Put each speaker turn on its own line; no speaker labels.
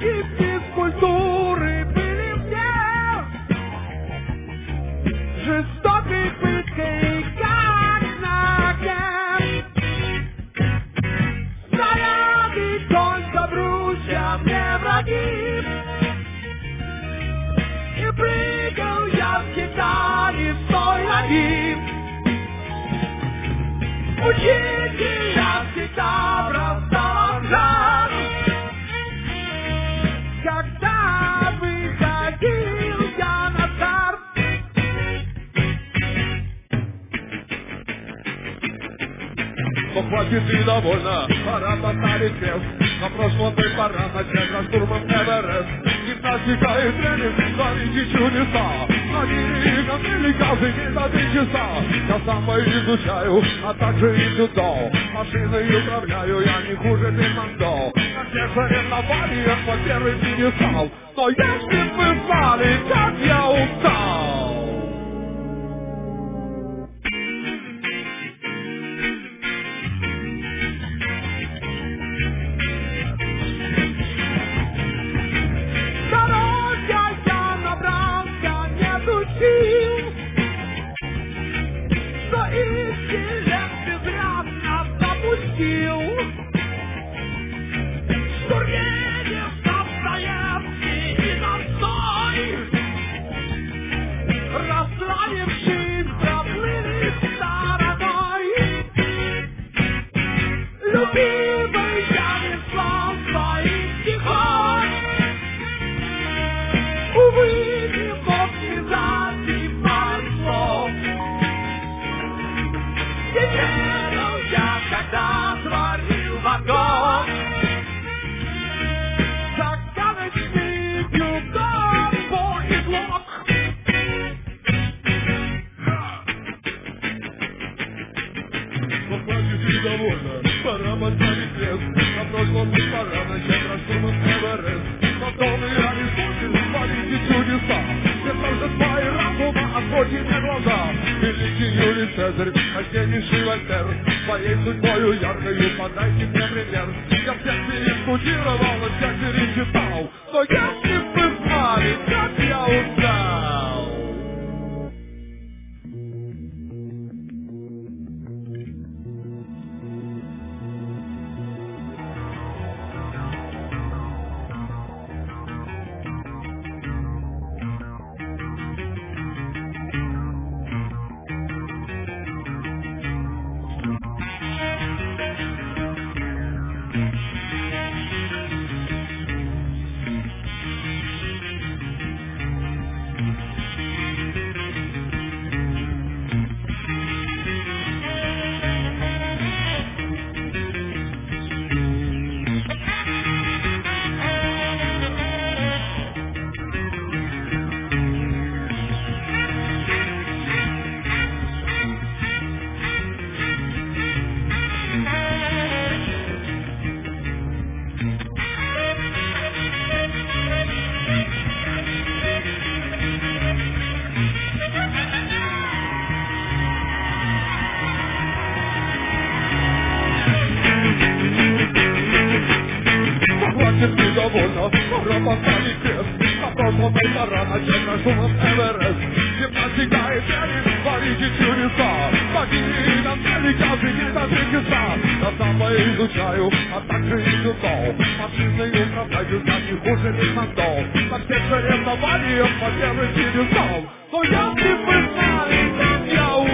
и физкультуры были все жестокой пыткой, как на огне. Снаряды только друзья мне враги, и прыгал я всегда не с той ноги. Учителя всегда бросал жар, когда выходил я на старт. Но хватит и довольно, пора поставить крест. На прошлом и пора начать наш штурмом Эверест. Гимнастика и тренинг, творите чудеса. Ноги гантели каждый день за 3 часа. Я сам изучаю, а также и дзюдо. Машиной управляю, я не хуже Бимондо. На всех соревнованиях по первый пьедестал. Но если бы вы знали, как я устал. Пора поставить крест. На прошлом не пора начать наш штурм Эверест. Потом я не слушаю, творите чудеса. Все торжества и разума, откройте мне глаза. Великий Юлий Цезарь, осеннейший Вольтер, своей судьбою яркою подайте мне пример. Я всех перескутировал, но всех перечитал. Но если бы вы знали, как я устал. Довольно, пора поставить крест. На прошлом и пора начать наш штурм Эверест. Гимнастика и тренинг, творите чудеса. Ноги гантели каждый день за 3 часа. Я сам изучаю, а также и дзюдо. Машиной управляю, я не хуже Бимондо. На всех соревнованиях по первый пьедестал. Но если бы вы знали, как я